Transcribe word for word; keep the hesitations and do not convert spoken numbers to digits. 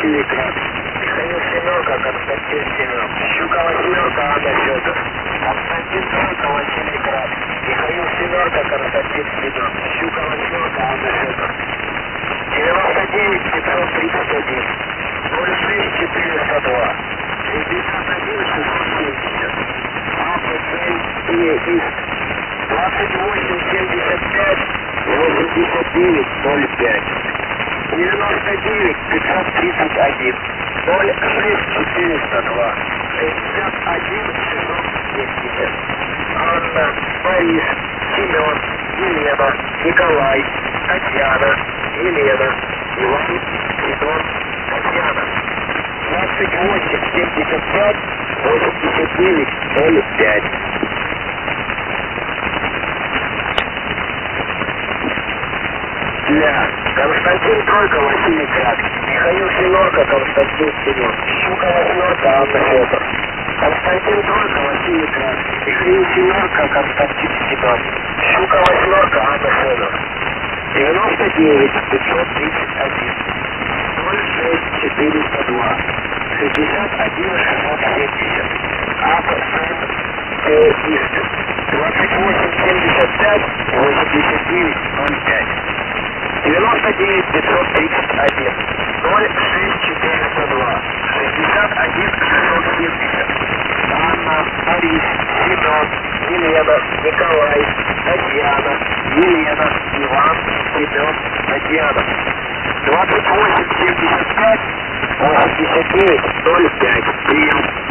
Синикрат. Михаил Семерка, Константин Семен. Щука восьмерка, Анна Федор. Константин Тройка, Василий Крат. Михаил Семерка, Константин Семен. Щука восьмерка, Анна Федор. девяносто девять пятьсот тридцать один. ноль шесть четыреста два. шестьдесят один шестьсот семьдесят. АПЦ и ИС. двадцать восемь семьдесят пять восемьдесят девять ноль пять. девяносто девять пятьсот тридцать один. ноль шесть четыреста два. шестьдесят один шестьсот семьдесят. Анна, Борис, Семен, Елена, Николай, Татьяна, Елена, Иван, Сидон, Татьяна. двадцать восемь семьдесят пять восемьдесят девять ноль пять. Для Константин Тройка, Василий Крат. Михаил Семерка, Константин Семен. Щука восьмерка, Анна Федор. Константин Тройка, Василий Крат. Михаил Семерка, Константин Семен. Щука восьмерка, Анна Федор. девяносто девять пятьсот тридцать один. ноль шесть четыреста два. шестьдесят один шестьсот семьдесят. АПСН ИС. двадцать восемь семьдесят пять восемьдесят девять ноль пять. девяносто девять пятьсот тридцать один. ноль шесть четыреста два. шестьдесят один шестьсот семьдесят. Анна, Борис, Семен, Елена, Николай, Татьяна, Елена, Иван, Семен, Татьяна. двадцать восемь семьдесят пять восемьдесят девять ноль пять. Прием.